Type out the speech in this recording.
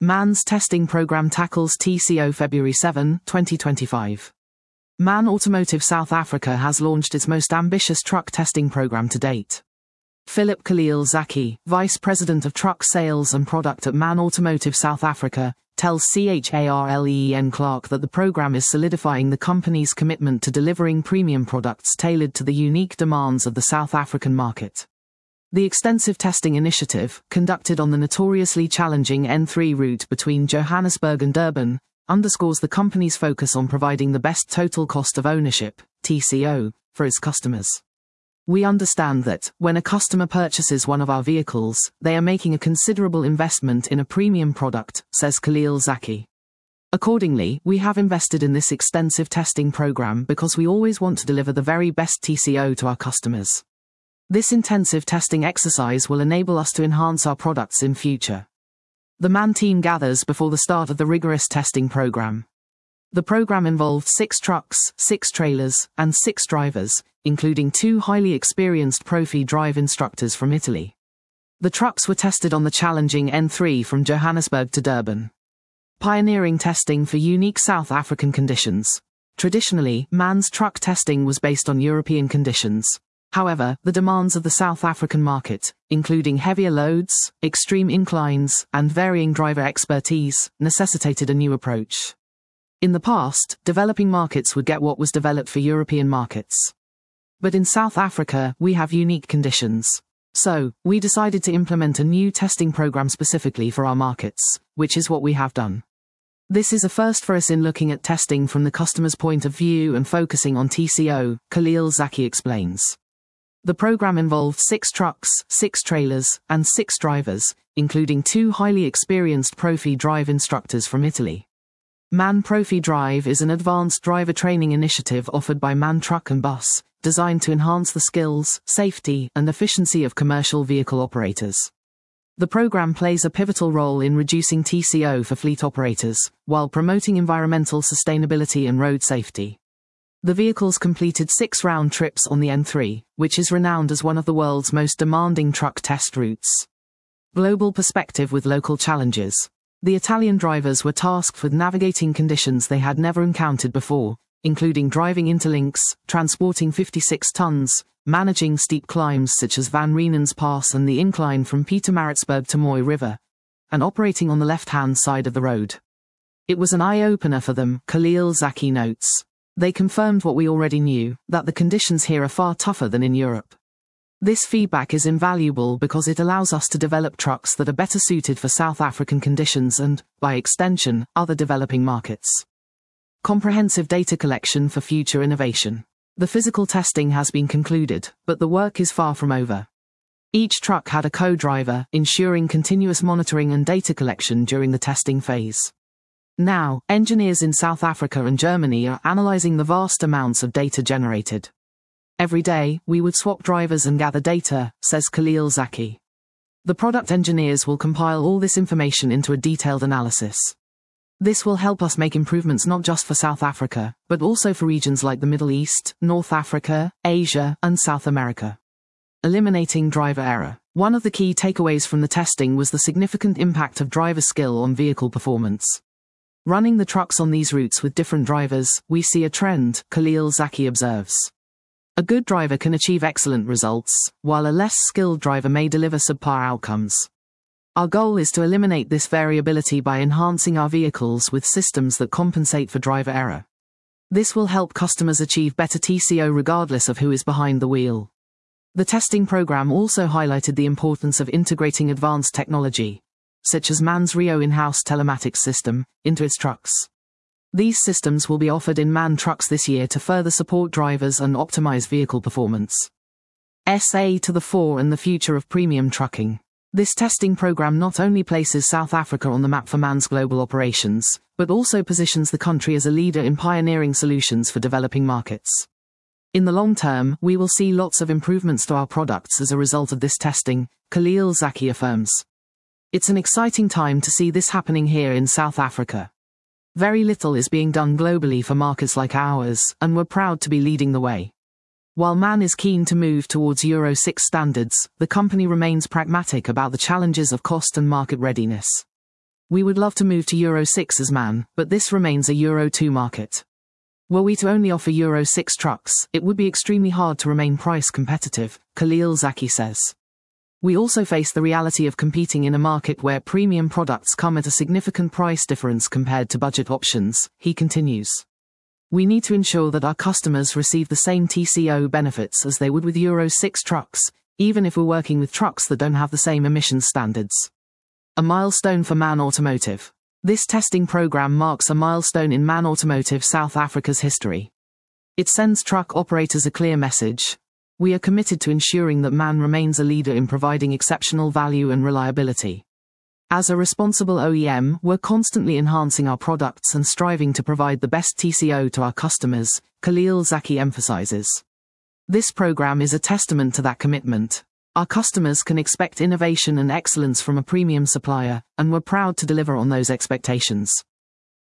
MAN's testing program tackles TCO February 7, 2025. MAN Automotive South Africa has launched its most ambitious truck testing program to date. Philip Khalil Zaki, Vice President of Truck Sales and Product at MAN Automotive South Africa, tells CHARLEN Clark that the program is solidifying the company's commitment to delivering premium products tailored to the unique demands of the South African market. The extensive testing initiative, conducted on the notoriously challenging N3 route between Johannesburg and Durban, underscores the company's focus on providing the best total cost of ownership, TCO, for its customers. We understand that, when a customer purchases one of our vehicles, they are making a considerable investment in a premium product, says Khalil Zaki. Accordingly, we have invested in this extensive testing program because we always want to deliver the very best TCO to our customers. This intensive testing exercise will enable us to enhance our products in future. The MAN team gathers before the start of the rigorous testing program. The program involved 6 trucks, 6 trailers, and 6 drivers, including 2 highly experienced Profi drive instructors from Italy. The trucks were tested on the challenging N3 from Johannesburg to Durban. Pioneering testing for unique South African conditions. Traditionally, MAN's truck testing was based on European conditions. However, the demands of the South African market, including heavier loads, extreme inclines, and varying driver expertise, necessitated a new approach. In the past, developing markets would get what was developed for European markets. But in South Africa, we have unique conditions. So, we decided to implement a new testing program specifically for our markets, which is what we have done. This is a first for us in looking at testing from the customer's point of view and focusing on TCO, Khalil Zaki explains. The program involved 6 trucks, 6 trailers, and 6 drivers, including 2 highly experienced Profi drive instructors from Italy. MAN Profi Drive is an advanced driver training initiative offered by MAN Truck and Bus, designed to enhance the skills, safety, and efficiency of commercial vehicle operators. The program plays a pivotal role in reducing TCO for fleet operators, while promoting environmental sustainability and road safety. The vehicles completed 6 round trips on the N3, which is renowned as one of the world's most demanding truck test routes. Global perspective with local challenges. The Italian drivers were tasked with navigating conditions they had never encountered before, including driving interlinks, transporting 56 tons, managing steep climbs such as Van Reenens Pass and the incline from Pietermaritzburg to Mooi River, and operating on the left-hand side of the road. It was an eye-opener for them, Khalil Zaki notes. They confirmed what we already knew, that the conditions here are far tougher than in Europe. This feedback is invaluable because it allows us to develop trucks that are better suited for South African conditions and, by extension, other developing markets. Comprehensive data collection for future innovation. The physical testing has been concluded, but the work is far from over. Each truck had a co-driver, ensuring continuous monitoring and data collection during the testing phase. Now, engineers in South Africa and Germany are analyzing the vast amounts of data generated. Every day, we would swap drivers and gather data, says Khalil Zaki. The product engineers will compile all this information into a detailed analysis. This will help us make improvements not just for South Africa, but also for regions like the Middle East, North Africa, Asia, and South America. Eliminating driver error. One of the key takeaways from the testing was the significant impact of driver skill on vehicle performance. Running the trucks on these routes with different drivers, we see a trend, Khalil Zaki observes. A good driver can achieve excellent results, while a less skilled driver may deliver subpar outcomes. Our goal is to eliminate this variability by enhancing our vehicles with systems that compensate for driver error. This will help customers achieve better TCO regardless of who is behind the wheel. The testing program also highlighted the importance of integrating advanced technology, such as MAN's Rio in-house telematics system, into its trucks. These systems will be offered in MAN trucks this year to further support drivers and optimize vehicle performance. SA to the fore and the future of premium trucking. This testing program not only places South Africa on the map for MAN's global operations, but also positions the country as a leader in pioneering solutions for developing markets. In the long term, we will see lots of improvements to our products as a result of this testing, Khalil Zaki affirms. It's an exciting time to see this happening here in South Africa. Very little is being done globally for markets like ours, and we're proud to be leading the way. While MAN is keen to move towards Euro 6 standards, the company remains pragmatic about the challenges of cost and market readiness. We would love to move to Euro 6 as MAN, but this remains a Euro 2 market. Were we to only offer Euro 6 trucks, it would be extremely hard to remain price competitive, Khalil Zaki says. We also face the reality of competing in a market where premium products come at a significant price difference compared to budget options, he continues. We need to ensure that our customers receive the same TCO benefits as they would with Euro 6 trucks, even if we're working with trucks that don't have the same emissions standards. A milestone for MAN Automotive. This testing program marks a milestone in MAN Automotive South Africa's history. It sends truck operators a clear message. We are committed to ensuring that MAN remains a leader in providing exceptional value and reliability. As a responsible OEM, we're constantly enhancing our products and striving to provide the best TCO to our customers, Khalil Zaki emphasizes. This program is a testament to that commitment. Our customers can expect innovation and excellence from a premium supplier, and we're proud to deliver on those expectations.